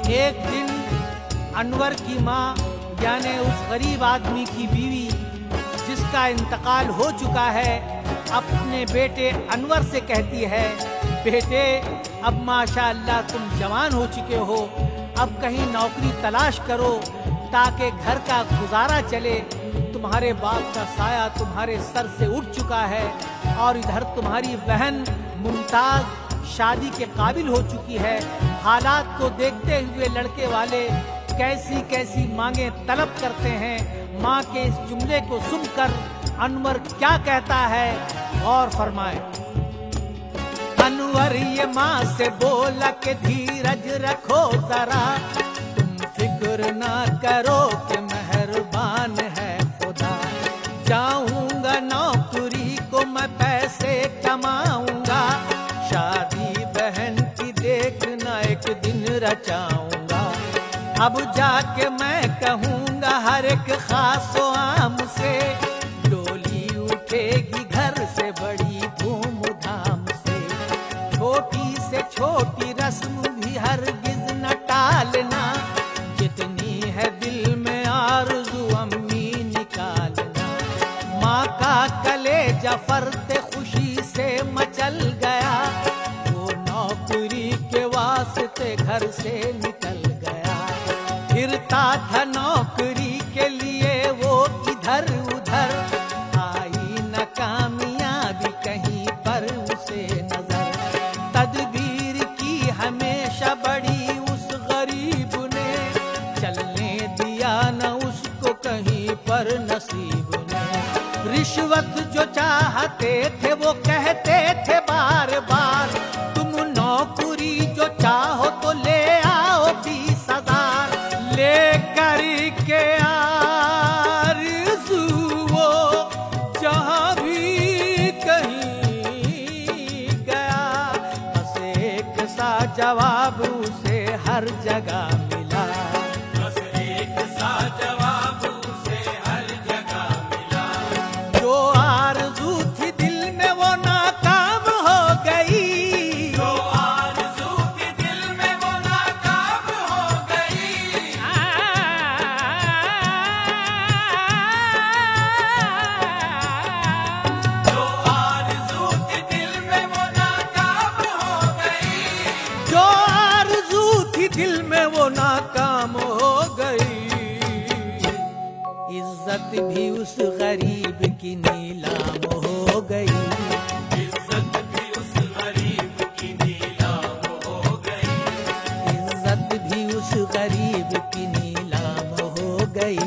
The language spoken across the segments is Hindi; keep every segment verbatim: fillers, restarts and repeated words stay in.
एक दिन अनवर की माँ यानी उस गरीब आदमी की बीवी जिसका इंतकाल हो चुका है, अपने बेटे अनवर से कहती है, बेटे अब माशाअल्लाह तुम जवान हो चुके हो, अब कहीं नौकरी तलाश करो ताकि घर का गुजारा चले। तुम्हारे बाप का साया तुम्हारे सर से उठ चुका है और इधर तुम्हारी बहन मुमताज शादी के काबिल हो चुकी है। हालात को देखते हुए लड़के वाले कैसी कैसी मांगे तलब करते हैं। माँ के इस जुमले को सुनकर अनवर क्या कहता है, गौर फरमाए। अनवर ये माँ से बोला कि धीरज रखो जरा, तुम फिक्र ना करो कि मेहरबान है खुदा। जाऊंगा नौकरी को मैं पैसे कमाऊंगा, शादी बहन की देखना एक दिन रचाऊंगा। अब जाके मैं कहूंगा हर एक खासो आम से, डोली उठेगी घर से बड़ी धूमधाम से। छोटी से छोटी रस्म भी हरगिज न टालना, जितनी है दिल में आरज़ू अम्मी निकालना। माँ का कलेजा फर्ते खुशी से मचल गया, वो नौकरी के वास्ते घर से निकल गया। फिरता था नौकरी के लिए वो इधर उधर, आई न कामयाबी कहीं पर उसे नजर। तदबीर की हमेशा बड़ी उस गरीब ने, चलने दिया न उसको कहीं पर नसीब ने। रिश्वत जो चाहते थे वो कहते थे बार बार, तुम नौकरी जो चाहो तो ले आओ बीस हजार। ले कर के आरज़ू वो जहाँ भी कहीं गया, बस एक सा जवाब उसे हर जगह मिला। बस एक सा जवाब उसे हर जगह मिला। जो आरज़ू थी दिल में वो नाकाम हो गई, जो आरज़ू थी दिल में वो नाकाम हो गई। जो आरज़ू थी दिल में वो नाकाम हो गई। जो आरज़ू थी दिल में वो नाकाम हो गई। इज्जत भी उस गरीब की नीलाम हो गई। इज्जत भी उस गरीब की नीलाम हो गई। इज्जत भी उस गरीब की नीलाम हो गई।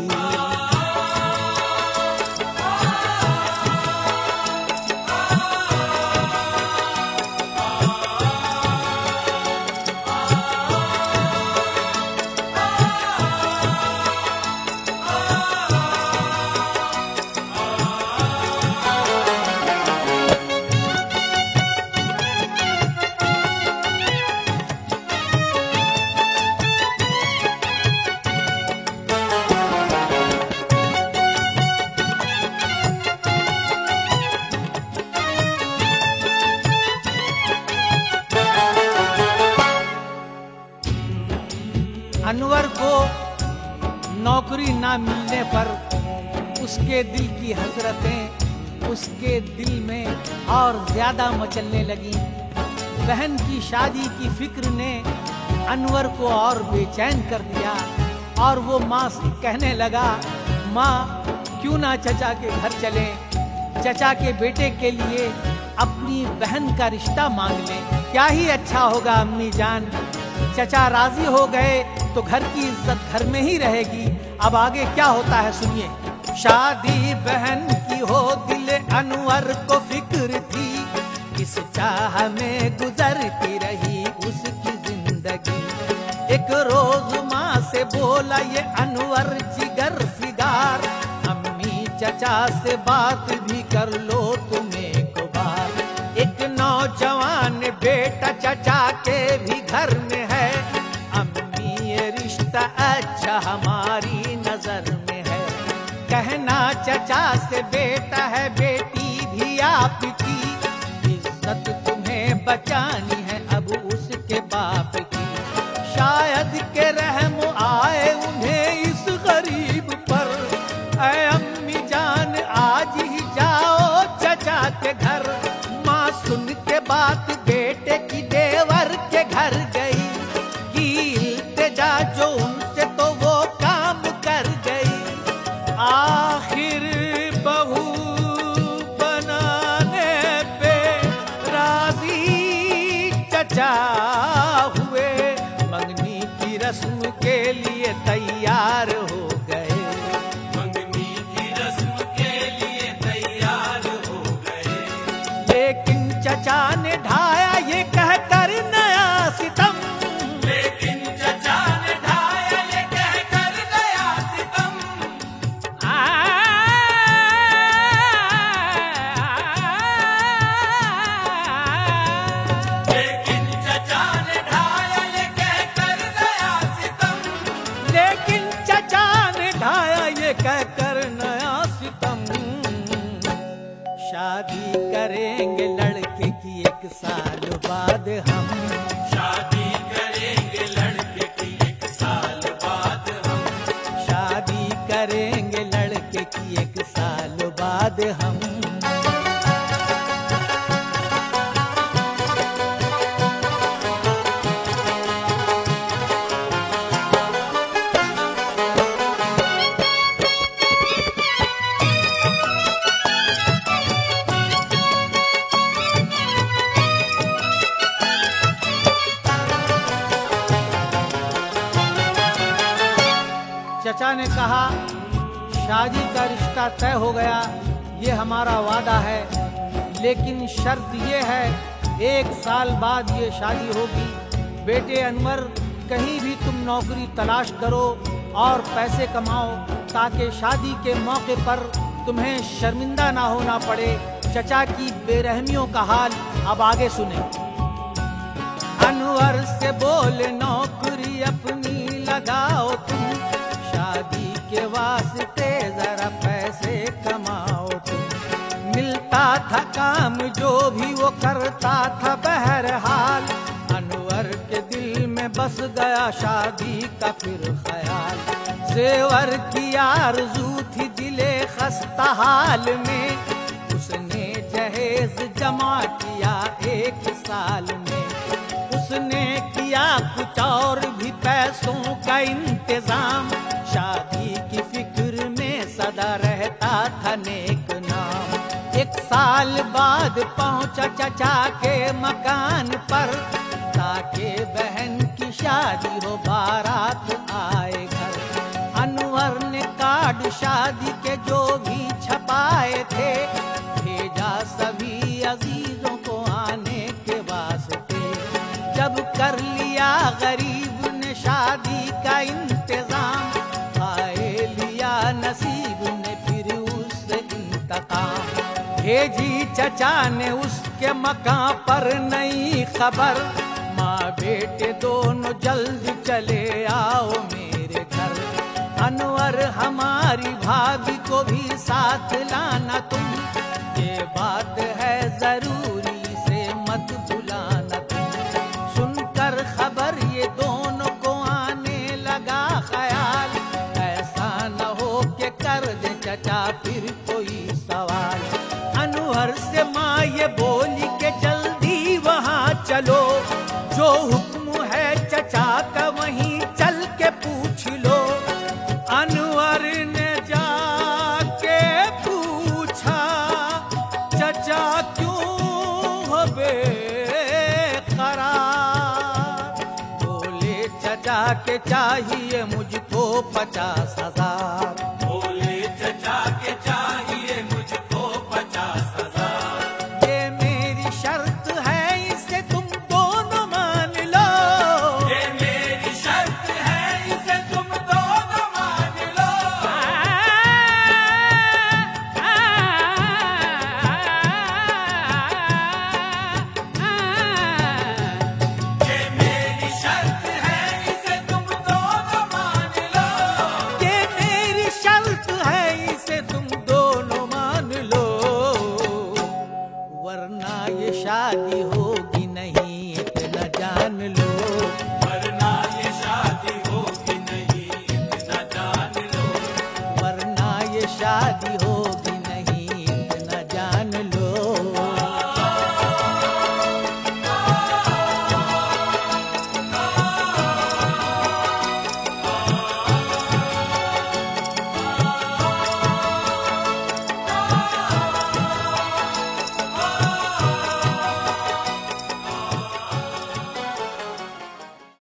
अनवर को नौकरी ना मिलने पर उसके दिल की हसरतें उसके दिल में और ज्यादा मचलने लगी। बहन की शादी की फिक्र ने अनवर को और बेचैन कर दिया और वो माँ से कहने लगा, माँ क्यों ना चचा के घर चलें, चचा के बेटे के लिए अपनी बहन का रिश्ता मांग लें। क्या ही अच्छा होगा अम्मी जान, चचा राजी हो गए तो घर की इज्जत घर में ही रहेगी। अब आगे क्या होता है सुनिए। शादी बहन की हो दिल अनवर को फिक्र थी, किस चाह में गुजरती रही उसकी जिंदगी। एक रोज माँ से बोला ये अनवर जिगर फिगार, अम्मी चचा से बात भी कर लो तुम एक बार। एक नौजवान बेटा चचा के भी घर में है, अम्मी ये रिश्ता अच्छा हमारी नजर में है। कहना चचा से बेटा है बेटी भी आपकी, इज्जत तुम्हें बचानी है अब उसके बाप की। शायद जेवर के घर गई, की इल्तिजा जो उनसे तो वो काम कर गई। आखिर बहू बनाने पे राजी चचा हुए, मंगनी की रस्म के लिए तैयार हो गए। मंगनी की रस्म के लिए तैयार हो गए। लेकिन चचा ने ढाया ये कहकर नया सितम, लेकिन चचा ने ढाया ये कहकर नया सितम। लेकिन चचा ने ढाया ये कहकर नया सितम। लेकिन चचा ने ढाया ये कहकर नया सितम। शादी करेंगे लड़के की एक साल बाद हम, शादी करेंगे लड़के की एक साल बाद हम। शादी करेंगे लड़के की एक साल बाद हम। चचा ने कहा, शादी का रिश्ता तय हो गया, ये हमारा वादा है, लेकिन शर्त ये है एक साल बाद ये शादी होगी। बेटे अनवर, कहीं भी तुम नौकरी तलाश करो और पैसे कमाओ, ताकि शादी के मौके पर तुम्हें शर्मिंदा ना होना पड़े। चचा की बेरहमियों का हाल अब आगे सुने। अनवर से बोले, नौकरी अपनी लगाओ तुम, शादी के वास्ते जरा पैसे कमाओ तुम। मिलता था काम जो भी वो करता था बहरहाल, अनवर के दिल में बस गया शादी का फिर ख्याल। जेवर की आरज़ू थी दिले खस्ता हाल में, उसने जहेज जमा किया एक साल में। उसने किया कुछ और भी पैसों का इंतजाम, शादी की फिक्र में सदा रहता था नेक नाम। एक साल बाद पहुंचा चचा के मकान पर, ताकि बहन की शादी हो बारात आए घर। अनवर ने कार्ड शादी के जो भी छपाए थे, भेजा सभी अजीजों को आने के वास्ते। जब कर लिया गरीब ने शादी का इंतजाम, खाए लिया नसीब ने फिर उससे इंतकाम। भेजी चचा ने उसके मकान पर नई खबर, माँ बेटे दोनों जल्द चले आओ मेरे घर। अनवर, हमारी भाभी को भी साथ लाना तुम, ये बात है जरूरी से मत भुलाना तुम। सुनकर खबर ये दोनों को आने लगा ख्याल, ऐसा न हो के कर दे चचा फिर कोई सवाल। अनवर से माँ ये बोली के जल्दी वहाँ चलो, जो हुक्म है चचा का वहीं चल के पूछ लो। अनवर ने जाके पूछा, चचा क्यों हो बेकरार? बोले, चचा के चाहिए मुझको पचास हजार। बोले, चचा के चाहिए मुझको पचास हजार। ये मेरी शर्त है, इसे तुम दोनों मान लो। ये मेरी शर्त है, इसे तुम दोनों मान लो। ये मेरी शर्त है, इसे तुम दोनों मान लो। ये मेरी शर्त है, इसे तुम दोनों मान लो, वरना ये शादी होगी नहीं इतना जान लो। वरना ये शादी होगी नहीं, इतना जान लो। वरना ये शादी हो